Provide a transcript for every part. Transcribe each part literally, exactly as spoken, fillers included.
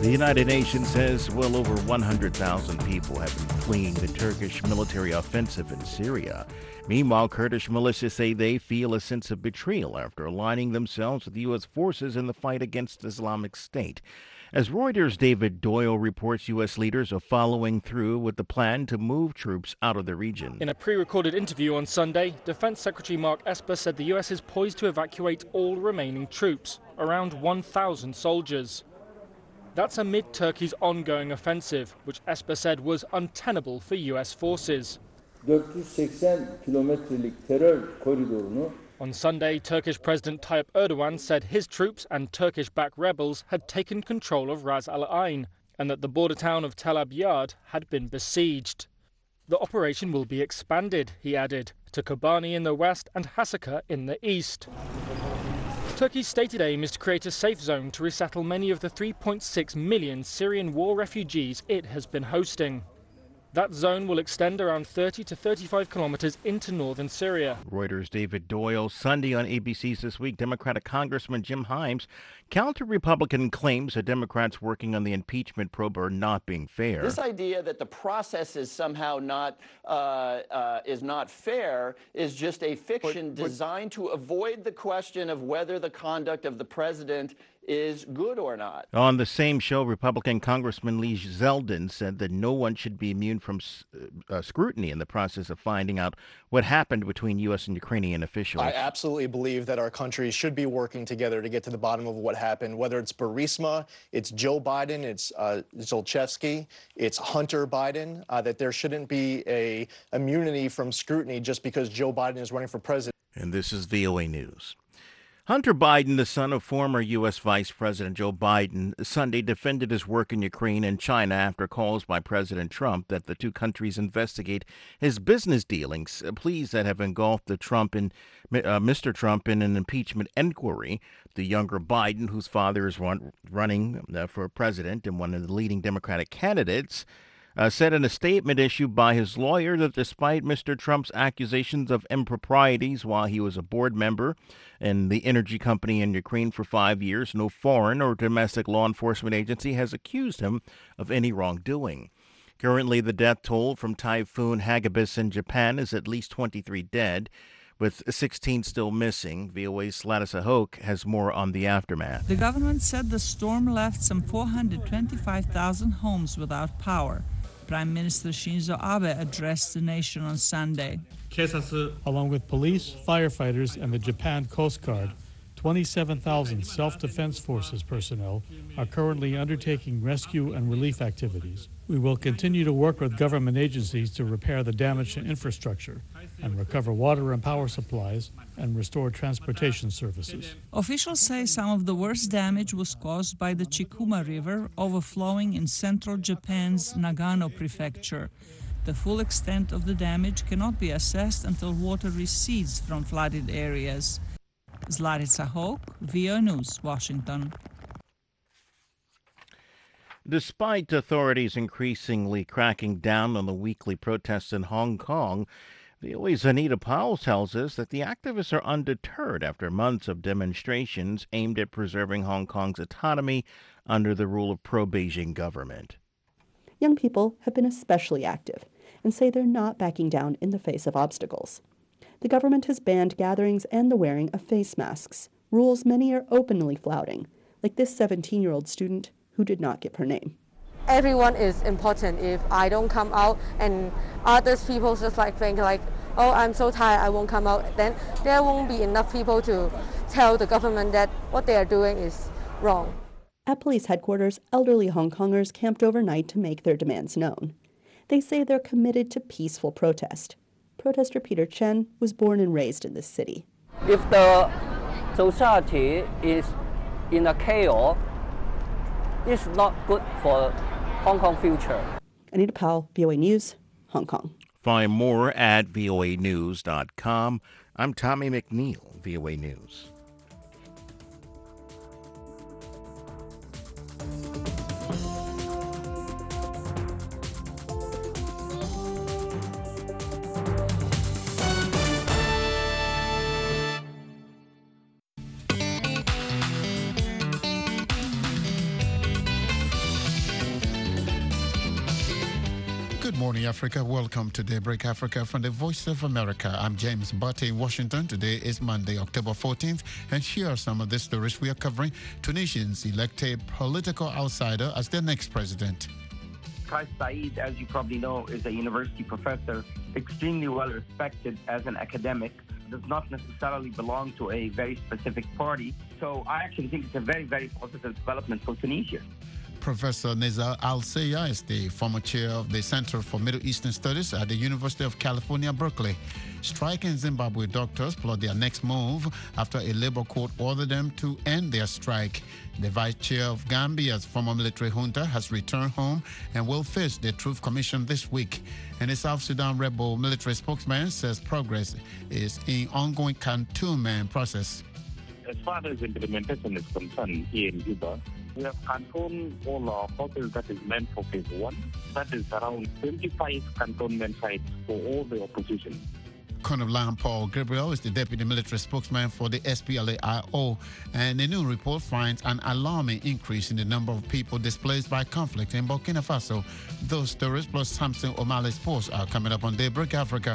The United Nations says well over one hundred thousand people have been fleeing the Turkish military offensive in Syria. Meanwhile, Kurdish militias say they feel a sense of betrayal after aligning themselves with U S forces in the fight against Islamic State. As Reuters' David Doyle reports, U S leaders are following through with the plan to move troops out of the region. In a pre-recorded interview on Sunday, Defense Secretary Mark Esper said the U S is poised to evacuate all remaining troops, around one thousand soldiers. That's amid Turkey's ongoing offensive, which Esper said was untenable for U S forces. dört yüz seksen kilometrelik terör koridorunu On Sunday, Turkish President Tayyip Erdogan said his troops and Turkish-backed rebels had taken control of Ras Al Ain and that the border town of Tel Abyad had been besieged. The operation will be expanded, he added, to Kobani in the west and Hasaka in the east. Turkey's stated aim is to create a safe zone to resettle many of the three point six million Syrian war refugees it has been hosting. That zone will extend around thirty to thirty-five kilometers into northern Syria. Reuters' David Doyle. Sunday on A B C's This Week, Democratic Congressman Jim Himes countered Republican claims that Democrats working on the impeachment probe are not being fair. This idea that the process is somehow not uh, uh, is not fair is just a fiction but, but, designed to avoid the question of whether the conduct of the president is good or not. On the same show, Republican Congressman Lee Zeldin said that no one should be immune from uh, scrutiny in the process of finding out what happened between U S and Ukrainian officials. I absolutely believe that our countries should be working together to get to the bottom of what happened, whether it's Burisma, it's Joe Biden, it's uh, Zlochevsky, it's Hunter Biden, uh, that there shouldn't be a immunity from scrutiny just because Joe Biden is running for president. And this is V O A News. Hunter Biden, the son of former U S. Vice President Joe Biden, Sunday defended his work in Ukraine and China after calls by President Trump that the two countries investigate his business dealings, pleas that have engulfed the Trump and uh, Mister Trump in an impeachment inquiry. The younger Biden, whose father is run, running uh, for president and one of the leading Democratic candidates, Uh, said in a statement issued by his lawyer that despite Mister Trump's accusations of improprieties while he was a board member in the energy company in Ukraine for five years, no foreign or domestic law enforcement agency has accused him of any wrongdoing. Currently, the death toll from Typhoon Hagibis in Japan is at least twenty-three dead, with sixteen still missing. V O A's Ladisa Hoke has more on the aftermath. The government said the storm left some four hundred twenty-five thousand homes without power. Prime Minister Shinzo Abe addressed the nation on Sunday. Along with police, firefighters, and the Japan Coast Guard, twenty-seven thousand Self-Defense Forces personnel are currently undertaking rescue and relief activities. We will continue to work with government agencies to repair the damage to infrastructure and recover water and power supplies and restore transportation services. Officials say some of the worst damage was caused by the Chikuma River overflowing in central Japan's Nagano prefecture. The full extent of the damage cannot be assessed until water recedes from flooded areas. Zlatica Hoke, V O A News, Washington. Despite authorities increasingly cracking down on the weekly protests in Hong Kong, V O A's Anita Powell tells us that the activists are undeterred after months of demonstrations aimed at preserving Hong Kong's autonomy under the rule of pro-Beijing government. Young people have been especially active and say they're not backing down in the face of obstacles. The government has banned gatherings and the wearing of face masks, rules many are openly flouting, like this seventeen-year-old student who did not give her name. Everyone is important. If I don't come out and others people just like think like, oh, I'm so tired, I won't come out, then there won't be enough people to tell the government that what they are doing is wrong. At police headquarters, elderly Hong Kongers camped overnight to make their demands known. They say they're committed to peaceful protest. Protester Peter Chen was born and raised in this city. If the society is in a chaos, it's not good for Hong Kong future. Anita Powell, V O A News, Hong Kong. Find more at V O A news dot com. I'm Tommy McNeil, V O A News. morning, Africa. Welcome to Daybreak Africa from the Voice of America. I'm James Butte in Washington. Today is Monday, October fourteenth, and here are some of the stories we are covering. Tunisians elect a political outsider as their next president. Kais Saied, as you probably know, is a university professor, extremely well respected as an academic, does not necessarily belong to a very specific party. So I actually think it's a very, very positive development for Tunisia. Professor Nizar Al-Sayya is the former chair of the Center for Middle Eastern Studies at the University of California, Berkeley. Striking Zimbabwe doctors plot their next move after a labor court ordered them to end their strike. The vice chair of Gambia's former military junta has returned home and will face the Truth Commission this week. And the South Sudan rebel military spokesman says progress is in ongoing cantonment process. As far as implementation is concerned here in Juba, we have cantoned all our forces that is meant for phase one. That is around twenty-five cantonment sites for all the opposition. Colonel Lan Paul Gabriel is the deputy military spokesman for the S P L A I O, and the new report finds an alarming increase in the number of people displaced by conflict in Burkina Faso. Those stories plus Samson O'Malley's post are coming up on Daybreak Africa.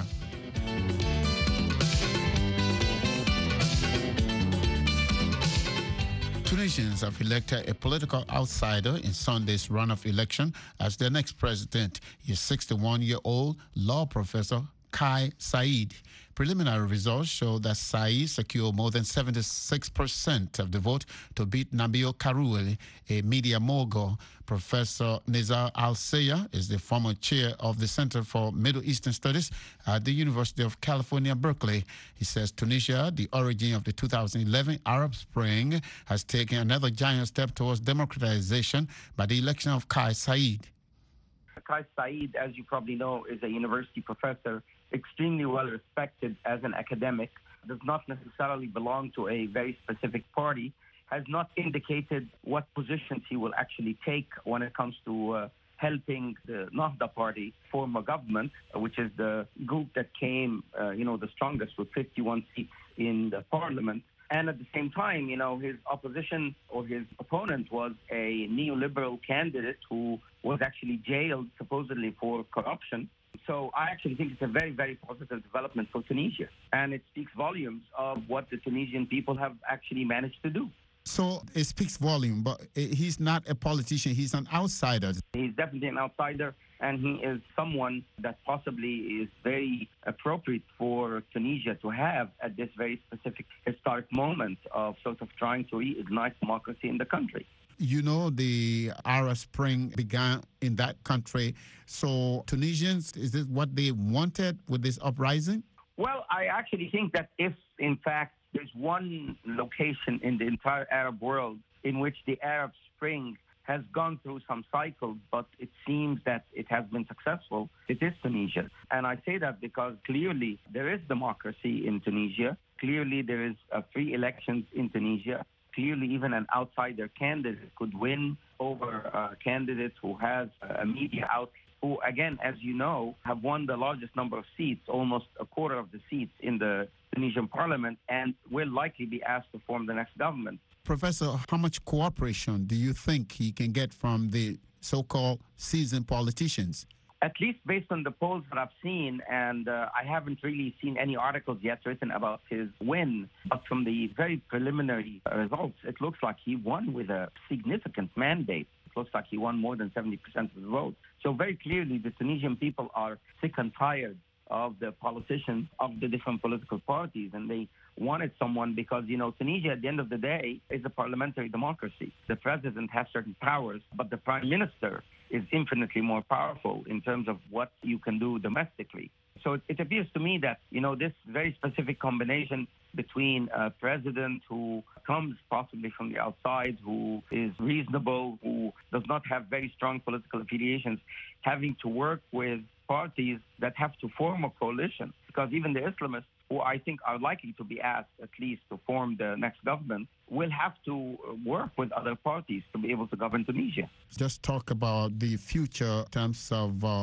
Tunisians have elected a political outsider in Sunday's runoff election as their next president. He's sixty-one-year-old law professor Kais Saied. Preliminary results show that Saied secured more than seventy-six percent of the vote to beat Nabil Karoui, a media mogul. Professor Nizar Al-Sayya is the former chair of the Center for Middle Eastern Studies at the University of California, Berkeley. He says Tunisia, the origin of the two thousand eleven Arab Spring, has taken another giant step towards democratization by the election of Kais Saied. Kais Saied, as you probably know, is a university professor, extremely well respected as an academic, does not necessarily belong to a very specific party, has not indicated what positions he will actually take when it comes to uh, helping the Nahda party form a government, which is the group that came, uh, you know, the strongest with fifty-one seats in the parliament. And at the same time, you know, his opposition or his opponent was a neoliberal candidate who was actually jailed supposedly for corruption. So I actually think it's a very, very positive development for Tunisia. And it speaks volumes of what the Tunisian people have actually managed to do. So it speaks volume, but he's not a politician. He's an outsider. He's definitely an outsider, and he is someone that possibly is very appropriate for Tunisia to have at this very specific historic moment of sort of trying to reignite democracy in the country. You know, the Arab Spring began in that country. So Tunisians, is this what they wanted with this uprising? Well, I actually think that if, in fact, there's one location in the entire Arab world in which the Arab Spring has gone through some cycles, but it seems that it has been successful, it is Tunisia. And I say that because clearly there is democracy in Tunisia. Clearly there is uh, free elections in Tunisia. Clearly even an outsider candidate could win over a candidate who has a media outlet, who, again, as you know, have won the largest number of seats, almost a quarter of the seats in the Tunisian parliament, and will likely be asked to form the next government. Professor, how much cooperation do you think he can get from the so-called seasoned politicians? At least based on the polls that I've seen, and uh, I haven't really seen any articles yet written about his win, but from the very preliminary results, it looks like he won with a significant mandate. It looks like he won more than seventy percent of the vote. So very clearly, the Tunisian people are sick and tired of the politicians of the different political parties, and they wanted someone because, you know, Tunisia at the end of the day is a parliamentary democracy. The president has certain powers, but the prime minister is infinitely more powerful in terms of what you can do domestically. So it, it appears to me that, you know, this very specific combination between a president who comes possibly from the outside, who is reasonable, who does not have very strong political affiliations, having to work with parties that have to form a coalition, because even the Islamists, who I think are likely to be asked at least to form the next government, will have to work with other parties to be able to govern Tunisia. Just talk about the future in terms of uh,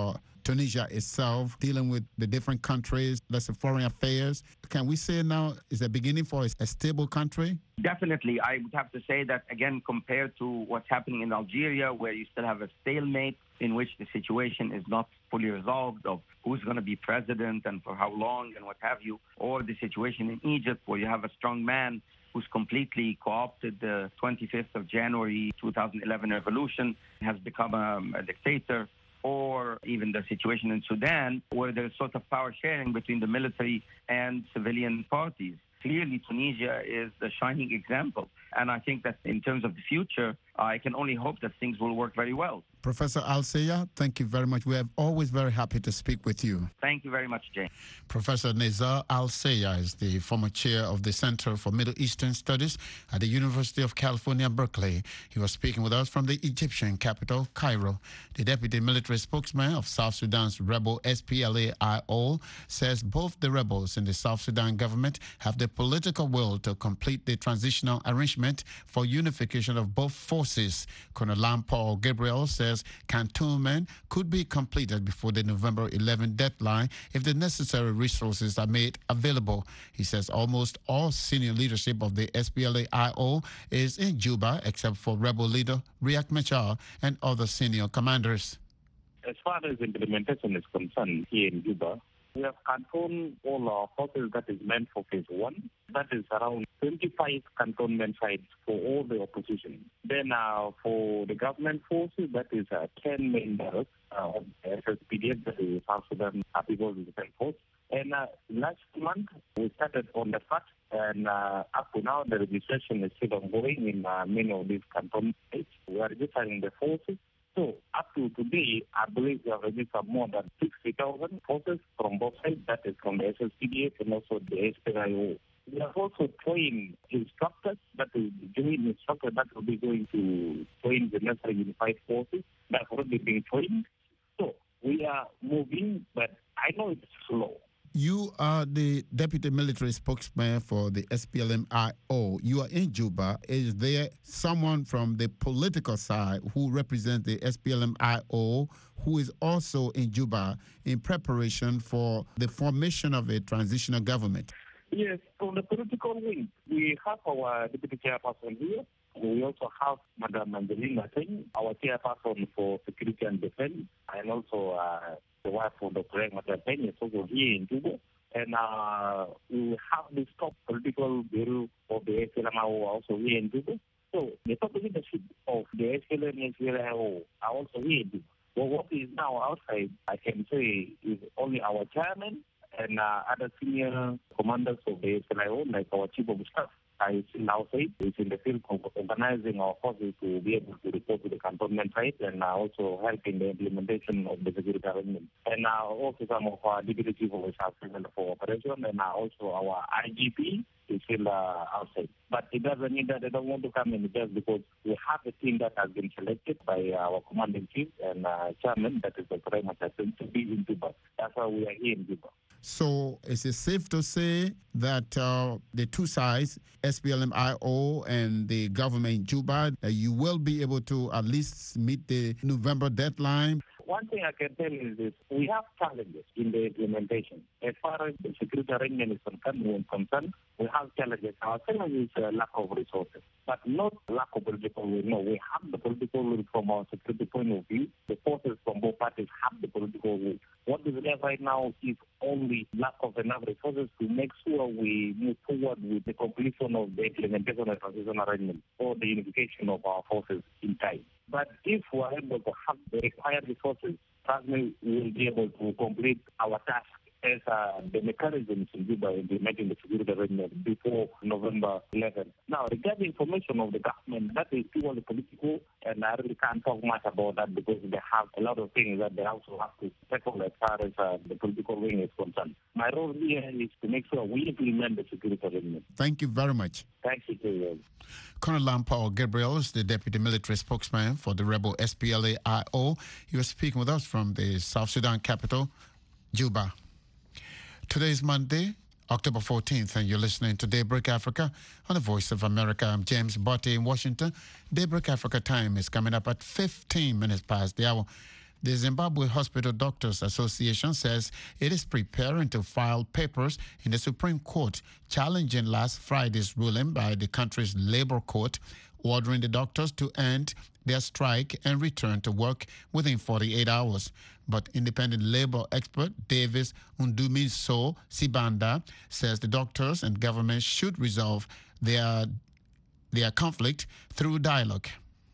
Tunisia itself, dealing with the different countries, that's the foreign affairs. Can we say now is the beginning for a stable country? Definitely. I would have to say that, again, compared to what's happening in Algeria, where you still have a stalemate in which the situation is not fully resolved of who's going to be president and for how long and what have you, or the situation in Egypt, where you have a strong man who's completely co-opted the twenty-fifth of January two thousand eleven revolution, has become a, a dictator, or even the situation in Sudan, where there's sort of power sharing between the military and civilian parties. Clearly, Tunisia is the shining example. And I think that in terms of the future, I can only hope that things will work very well. Professor Al-Sayah, thank you very much. We are always very happy to speak with you. Thank you very much, Jane. Professor Nizar Al-Sayah is the former chair of the Center for Middle Eastern Studies at the University of California, Berkeley. He was speaking with us from the Egyptian capital, Cairo. The deputy military spokesman of South Sudan's rebel S P L A I O says both the rebels and the South Sudan government have the political will to complete the transitional arrangement for unification of both forces. Colonel Paul Gabriel says cantonment could be completed before the November eleventh deadline if the necessary resources are made available. He says almost all senior leadership of the S P L A I O is in Juba except for rebel leader Riek Machar and other senior commanders. As far as implementation is concerned here in Juba, we have cantoned all our forces that is meant for phase one. That is around twenty-five cantonment sites for all the opposition. Then uh, for the government forces, that is uh, ten main barracks uh, of the S S P D F, that is South Sudan People's Defense Force. And uh, last month, we started on the first, and uh, up to now, the registration is still ongoing in uh, many of these cantonment sites. We are registering the forces. So up to today, I believe we have registered more than sixty thousand forces from both sides, that is from the S S P D F and also the S P L A I O. We have also trained instructors, that is joint instructors that will be going to train the necessary unified forces that have already been trained. So we are moving, but I know it's slow. You are the deputy military spokesman for the S P L M I O. You are in Juba. Is there someone from the political side who represents the S P L M I O who is also in Juba in preparation for the formation of a transitional government? Yes, from the political wing, we have our deputy chairperson here. We also have Madam Angelina Singh, our chairperson for security and defense, and also uh, the wife of Doctor Madam Penny is also here in Juba. And uh, we have the top political bureau of the S P L M I O also here in Juba. So the top leadership of the S P L M and S P L I O are also here in Juba. Well, what is now outside, I can say, is only our chairman and uh, other senior commanders of the S P L I O, like our chief of staff. I still outside, is in the field of organizing our forces to be able to report to the cantonment site and uh, also help in the implementation of the security arrangement. And uh, also some of our deputy chief of staff for operation, and uh, also our I G P is still uh, outside. But it doesn't mean that they don't want to come in just because we have a team that has been selected by our commanding chief and uh, chairman, that is the Prime Minister, to be in Juba. That's why we are here in Juba. So is it safe to say that uh, the two sides, S P L M I O and the government in Juba, uh, you will be able to at least meet the November deadline? One thing I can tell you is this: we have challenges in the implementation. As far as the security arrangement is concerned, concerned we have challenges. Our challenge is uh, lack of resources, but not lack of political will. No, we have the political will from our security point of view. The forces from both parties have the political will. What is there right now is only lack of enough resources to make sure we move forward with the completion of the implementation of the transition arrangement or the unification of our forces in time. But if we are able to have the required resources, trust me, we will be able to complete our task as uh, the mechanisms in Juba implementing the security arrangement before November eleventh. Now, regarding information of the government, that is purely political, and I really can't talk much about that because they have a lot of things that they also have to tackle as far as uh, the political wing is concerned. My role here is to make sure we implement the security arrangement. Thank you very much. Thank you. Colonel Paul Gabriel is the deputy military spokesman for the rebel S P L A I O. He was speaking with us from the South Sudan capital, Juba. Today is Monday, October fourteenth, and you're listening to Daybreak Africa on the Voice of America. I'm James Botte in Washington. Daybreak Africa time is coming up at fifteen minutes past the hour. The Zimbabwe Hospital Doctors Association says it is preparing to file papers in the Supreme Court challenging last Friday's ruling by the country's labor court, ordering the doctors to end their strike and return to work within forty-eight hours. But independent labor expert Davis Ndumiso Sibanda says the doctors and government should resolve their, their conflict through dialogue.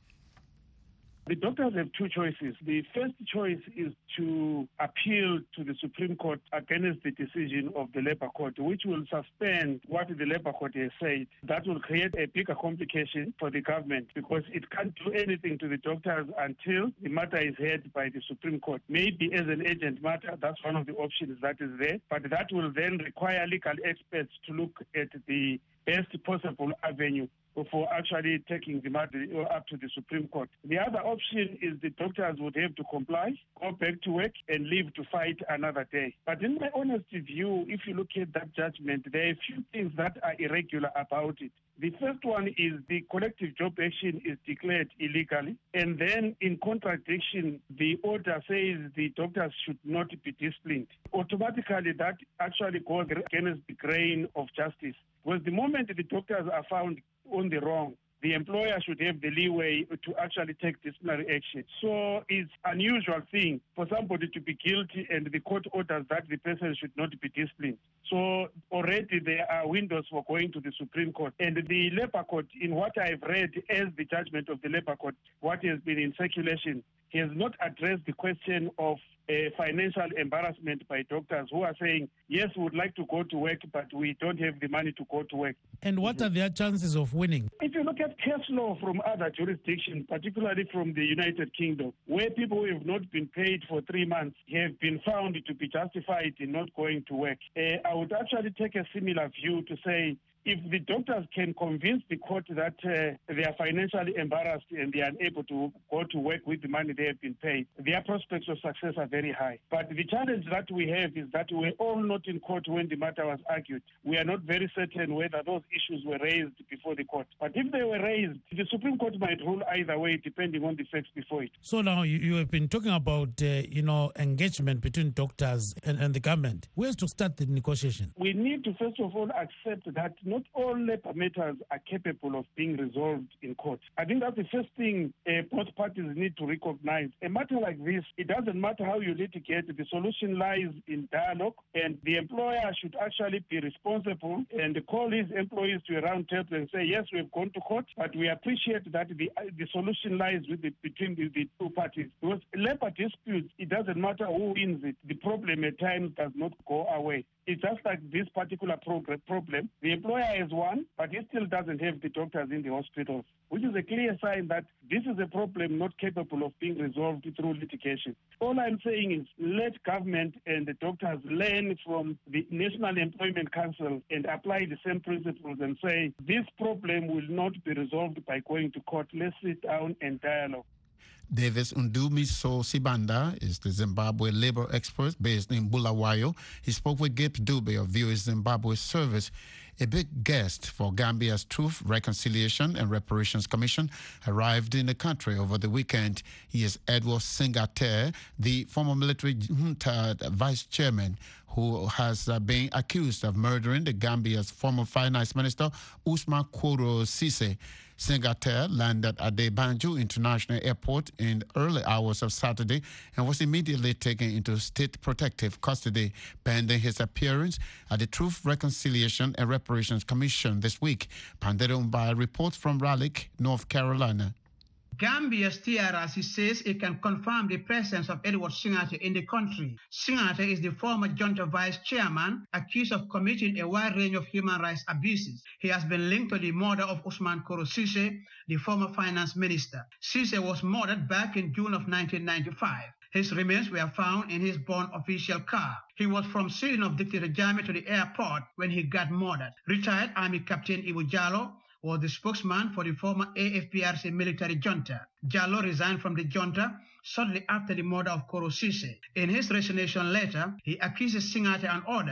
The doctors have two choices. The first choice is to appeal to the Supreme Court against the decision of the Labour Court, which will suspend what the Labour Court has said. That will create a bigger complication for the government because it can't do anything to the doctors until the matter is heard by the Supreme Court. Maybe as an urgent matter, that's one of the options that is there, but that will then require legal experts to look at the best possible avenue for actually taking the matter up to the Supreme Court. The other option is the doctors would have to comply, go back to work, and leave to fight another day. But in my honest view, if you look at that judgment, there are a few things that are irregular about it. The first one is the collective job action is declared illegally, and then in contradiction, the order says the doctors should not be disciplined. Automatically, that actually goes against the grain of justice. Because the moment the doctors are found on the wrong, the employer should have the leeway to actually take disciplinary action. So it's an unusual thing for somebody to be guilty and the court orders that the person should not be disciplined. So already there are windows for going to the Supreme Court. And the Labour Court, in what I've read as the judgment of the Labour Court, what has been in circulation, has not addressed the question of uh, financial embarrassment by doctors who are saying, yes, we would like to go to work, but we don't have the money to go to work. And what are their chances of winning? If you look at case law from other jurisdictions, particularly from the United Kingdom, where people who have not been paid for three months have been found to be justified in not going to work, uh, I would actually take a similar view to say, if the doctors can convince the court that uh, they are financially embarrassed and they are unable to go to work with the money they have been paid, their prospects of success are very high. But the challenge that we have is that we're all not in court when the matter was argued. We are not very certain whether those issues were raised before the court. But if they were raised, the Supreme Court might rule either way, depending on the facts before it. So now you, you have been talking about, uh, you know, engagement between doctors and, and the government. Where's to start the negotiation? We need to, first of all, accept that not all labor matters are capable of being resolved in court. I think that's the first thing uh, both parties need to recognize. A matter like this, it doesn't matter how you litigate, the solution lies in dialogue, and the employer should actually be responsible and call his employees to a round table and say, yes, we've gone to court, but we appreciate that the the solution lies with the, between the, the two parties. Because labor disputes, it doesn't matter who wins it. The problem at times does not go away. It's just like this particular prog- problem. The employer has won, but he still doesn't have the doctors in the hospitals, which is a clear sign that this is a problem not capable of being resolved through litigation. All I'm saying is let government and the doctors learn from the National Employment Council and apply the same principles and say this problem will not be resolved by going to court. Let's sit down and dialogue. Davis Ndumiso Sibanda is the Zimbabwe labor expert based in Bulawayo. He spoke with Gabe Dube of V O A Zimbabwe Service. A big guest for Gambia's Truth, Reconciliation and Reparations Commission arrived in the country over the weekend. He is Edward Singate, the former military junta vice chairman who has uh, been accused of murdering the Gambia's former finance minister, Usman Koro Sise. Singate landed at the Banjul International Airport in the early hours of Saturday and was immediately taken into state protective custody pending his appearance at the Truth, Reconciliation and Reparations Commission this week. Pandero Mbai reports from Raleigh, North Carolina. Gambia's T R R C says it can confirm the presence of Edward Singate in the country. Singate is the former junta vice chairman accused of committing a wide range of human rights abuses. He has been linked to the murder of Usman Koro Sise, the former finance minister. Sise was murdered back in June of nineteen ninety-five. His remains were found in his Bond official car. He was from Sweden of Dictator Jammeh to the airport when he got murdered. Retired Army Captain Ibu Jallo was the spokesman for the former A F P R C military junta. Jallo resigned from the junta shortly after the murder of Koro Sise. In his resignation letter, he accuses Singate and others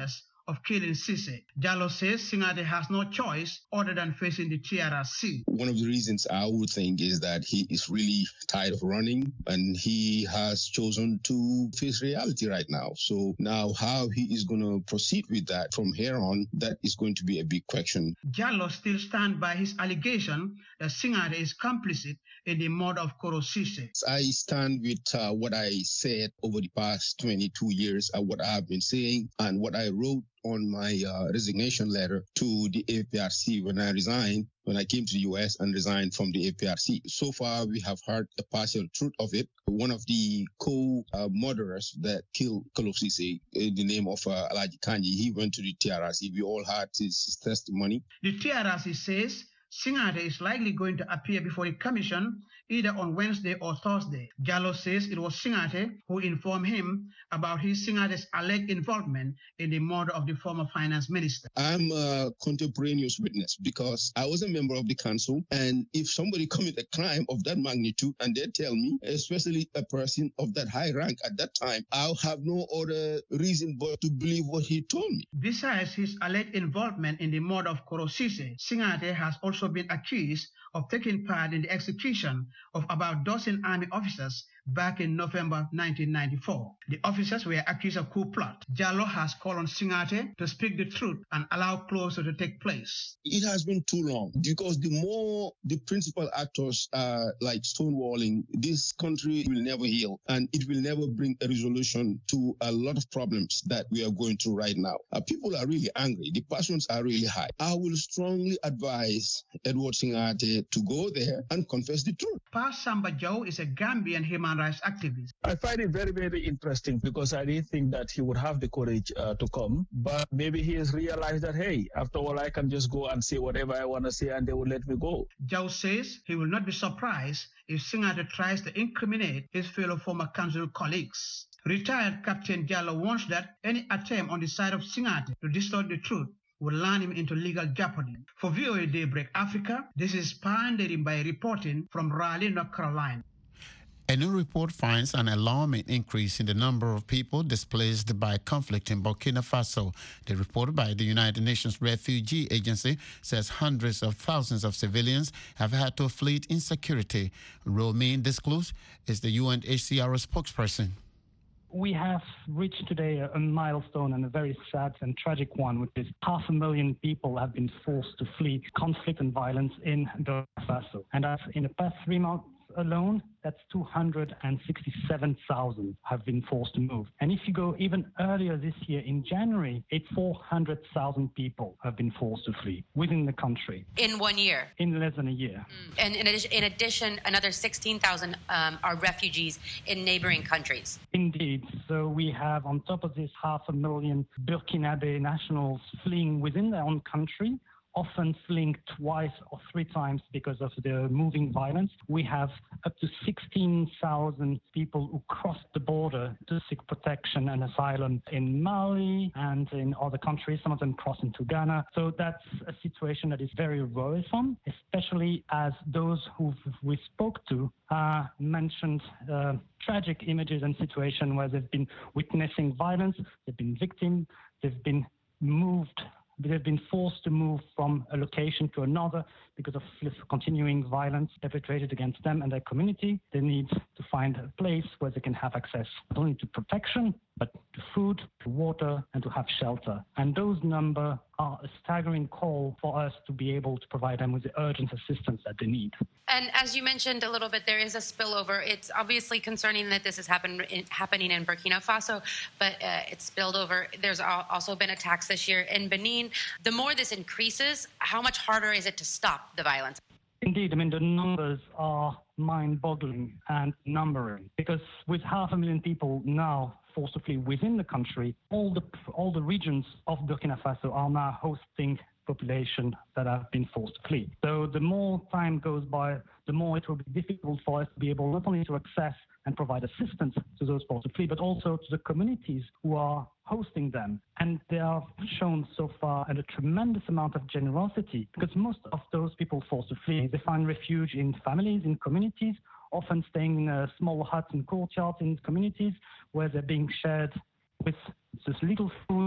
of killing Cisse. Jallow says Singate has no choice other than facing the T R R C. One of the reasons I would think is that he is really tired of running and he has chosen to face reality right now. So now how he is going to proceed with that from here on, that is going to be a big question. Jallow still stands by his allegation that Singate is complicit in the murder of Koro Cisse. I stand with uh, what I said over the past twenty-two years, uh, what I have been saying and what I wrote on my uh, resignation letter to the A P R C when I resigned, when I came to the U S and resigned from the A P R C. So far, we have heard a partial truth of it. One of the co-murderers that killed Kolo Cisse, in the name of uh, Alaji Kanji, he went to the T R R C. We all heard his, his testimony. The T R R C says Singate is likely going to appear before the commission either on Wednesday or Thursday. Jallow says it was Singate who informed him about his Singate's alleged involvement in the murder of the former finance minister. I'm a contemporaneous witness because I was a member of the council, and if somebody commit a crime of that magnitude and they tell me, especially a person of that high rank at that time, I'll have no other reason but to believe what he told me. Besides his alleged involvement in the murder of Koro Cisse, Singate has also been accused of taking part in the execution of about a dozen army officers back in November nineteen ninety-four. The officers were accused of coup plot. Jallow has called on Singate to speak the truth and allow closure to take place. It has been too long because the more the principal actors are like stonewalling, this country will never heal and it will never bring a resolution to a lot of problems that we are going through right now. Uh, people are really angry. The passions are really high. I will strongly advise Edward Singate to go there and confess the truth. Pa Samba Joe is a Gambian human rights activist. I find it very, very interesting because I didn't think that he would have the courage uh, to come. But maybe he has realized that, hey, after all, I can just go and say whatever I want to say and they will let me go. Joe says he will not be surprised if Singate tries to incriminate his fellow former council colleagues. Retired Captain Jallow warns that any attempt on the side of Singate to distort the truth will land him into legal jeopardy. For V O A Daybreak Africa, this is Pandering by reporting from Raleigh, North Carolina. A new report finds an alarming increase in the number of people displaced by conflict in Burkina Faso. The report by the United Nations Refugee Agency says hundreds of thousands of civilians have had to flee insecurity. Romain Desclus is the U N H C R spokesperson. We have reached today a, a milestone and a very sad and tragic one, which is half a million people have been forced to flee conflict and violence in Burkina Faso. And that's in the past three months alone, that's two hundred sixty-seven thousand have been forced to move. And if you go even earlier this year, in January, it's four hundred thousand people have been forced to flee within the country. In one year? In less than a year. Mm. And in addition, in addition another sixteen thousand um, are refugees in neighboring countries. Indeed. So we have, on top of this, half a million Burkinabe nationals fleeing within their own country, often fleeing twice or three times because of the moving violence. We have up to sixteen thousand people who crossed the border to seek protection and asylum in Mali and in other countries. Some of them cross into Ghana. So that's a situation that is very worrisome, especially as those who we spoke to uh, mentioned uh, tragic images and situations where they've been witnessing violence, they've been victims, they've been moved They've been forced to move from a location to another because of continuing violence perpetrated against them and their community. They need to find a place where they can have access not only to protection, but to food, to water, and to have shelter. And those numbers are a staggering call for us to be able to provide them with the urgent assistance that they need. And as you mentioned a little bit, there is a spillover. It's obviously concerning that this is happen, in, happening in Burkina Faso, but uh, it's spilled over. There's also been attacks this year in Benin. The more this increases, how much harder is it to stop the violence? Indeed, I mean, the numbers are mind-boggling and numbering, because with half a million people now forced to flee within the country, all the all the regions of Burkina Faso are now hosting population that have been forced to flee. So the more time goes by, the more it will be difficult for us to be able not only to access and provide assistance to those forced to flee, but also to the communities who are hosting them. And they have shown so far a tremendous amount of generosity, because most of those people forced to flee, they find refuge in families, in communities, often staying in a small huts and courtyards in communities where they're being shared with just little food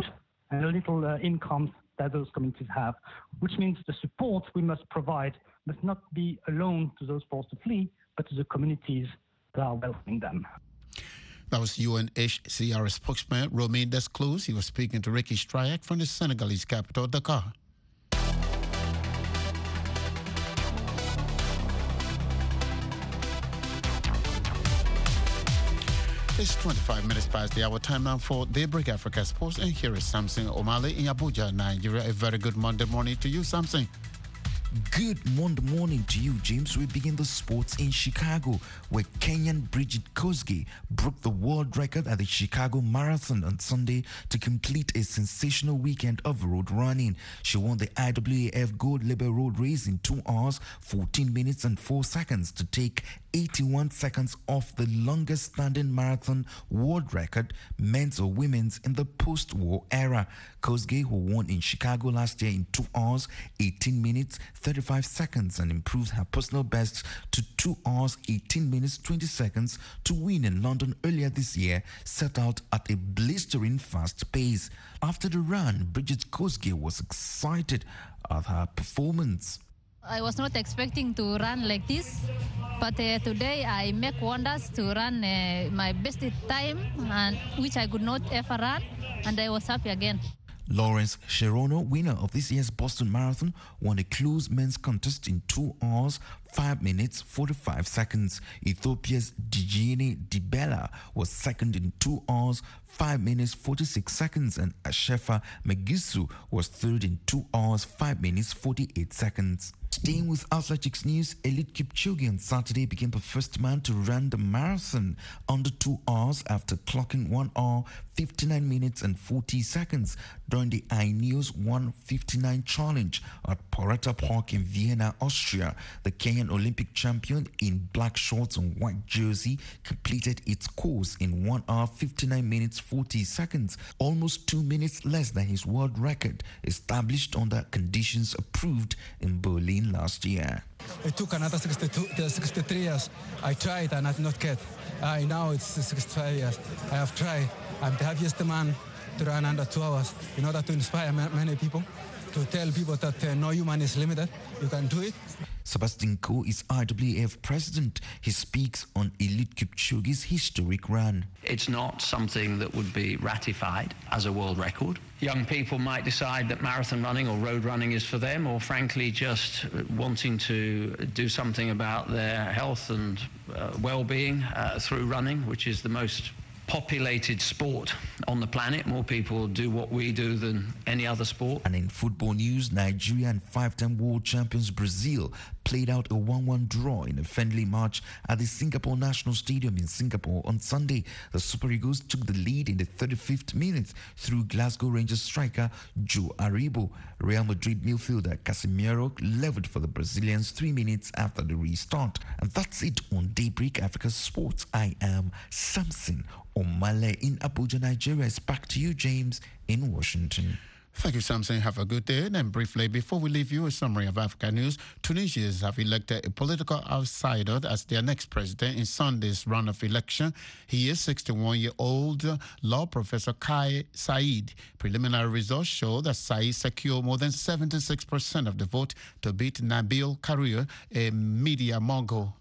and the little uh, income that those communities have, which means the support we must provide must not be alone to those forced to flee, but to the communities that are welcoming them. That was U N H C R spokesman Romain Desclose. He was speaking to Ricky Stryak from the Senegalese capital, Dakar. It's twenty-five minutes past the hour. Time now for Daybreak Africa Sports. And here is Samson Omale in Abuja, Nigeria. A very good Monday morning to you, Samson. Good Monday morning to you, James. We begin the sports in Chicago, where Kenyan Bridget Kosgei broke the world record at the Chicago Marathon on Sunday to complete a sensational weekend of road running. She won the I W A F Gold Label Road Race in two hours, fourteen minutes and four seconds to take eighty-one seconds off the longest standing marathon world record, men's or women's, in the post-war era. Kosgei, who won in Chicago last year in two hours, eighteen minutes, thirty-five seconds and improved her personal best to two hours, eighteen minutes, twenty seconds to win in London earlier this year, set out at a blistering fast pace. After the run, Bridget Kosgei was excited at her performance. I was not expecting to run like this, but uh, today I make wonders to run uh, my best time, and which I could not ever run, and I was happy again. Lawrence Cherono, winner of this year's Boston Marathon, won a close men's contest in two hours, five minutes, forty-five seconds. Ethiopia's Djene Dibela was second in two hours, five minutes, forty-six seconds, and Ashefa Megisu was third in two hours, five minutes, forty-eight seconds. Staying with athletics news, Eliud Kipchoge on Saturday became the first man to run the marathon under two hours after clocking one hour, fifty-nine minutes and forty seconds during the Ineos one fifty-nine challenge at Poretta Park in Vienna, Austria. The Kenyan Olympic champion in black shorts and white jersey completed its course in one hour, fifty-nine minutes, forty seconds, almost two minutes less than his world record established under conditions approved in Berlin last year. It took another sixty-two, sixty-three years. I tried and I did not get. I now it's sixty-five years. I have tried. I'm the happiest man to run under two hours in order to inspire many people, to tell people that uh, no human is limited. You can do it. Sebastian Coe is I W A F president. He speaks on Eliud Kipchoge's historic run. It's not something that would be ratified as a world record. Young people might decide that marathon running or road running is for them, or frankly just wanting to do something about their health and uh, well-being uh, through running, which is the most populated sport on the planet. More people do what we do than any other sport. And in football news, Nigeria and five-time world champions Brazil played out a one one draw in a friendly match at the Singapore National Stadium in Singapore on Sunday. The Super Eagles took the lead in the thirty-fifth minute through Glasgow Rangers striker Joe Aribo. Real Madrid midfielder Casemiro leveled for the Brazilians three minutes after the restart. And that's it on Daybreak Africa Sports. I am Samson Omale in Abuja, Nigeria. It's back to you, James, in Washington. Thank you, Samson. Have a good day. And briefly, before we leave you, a summary of Africa news. Tunisians have elected a political outsider as their next president in Sunday's round of election. He is sixty-one-year-old law professor Kai Said. Preliminary results show that Said secured more than seventy-six percent of the vote to beat Nabil Karoui, a media mogul.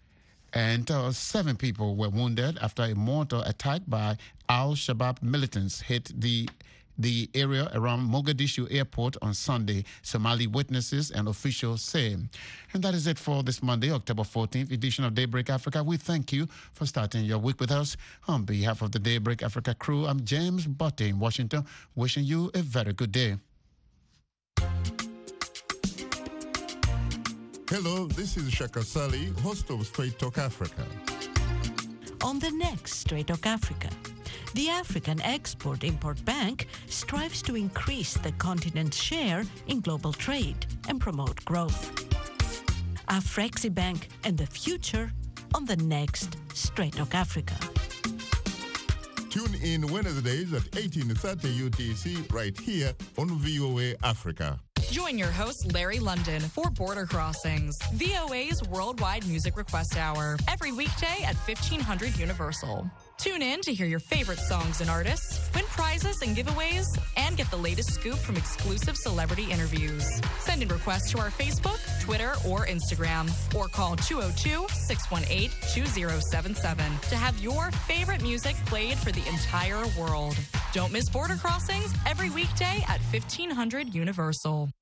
And uh, seven people were wounded after a mortar attack by Al-Shabaab militants hit the the area around Mogadishu airport on Sunday, Somali witnesses and officials say. And that is it for this Monday, October fourteenth edition of Daybreak Africa. We thank you for starting your week with us. On behalf of the Daybreak Africa crew, I'm James Butte in Washington, wishing you a very good day. Hello, this is Shaka Sali, host of Straight Talk Africa. On the next Straight Talk Africa, the African Export-Import Bank strives to increase the continent's share in global trade and promote growth. Afreximbank and the future on the next Straight Talk Africa. Tune in Wednesdays at eighteen thirty U T C right here on V O A Africa. Join your host, Larry London, for Border Crossings, V O A's worldwide music request hour, every weekday at fifteen hundred Universal. Tune in to hear your favorite songs and artists, win prizes and giveaways, and get the latest scoop from exclusive celebrity interviews. Send in requests to our Facebook, Twitter, or Instagram, or call two oh two, six one eight, two oh seven seven to have your favorite music played for the entire world. Don't miss Border Crossings every weekday at fifteen hundred Universal.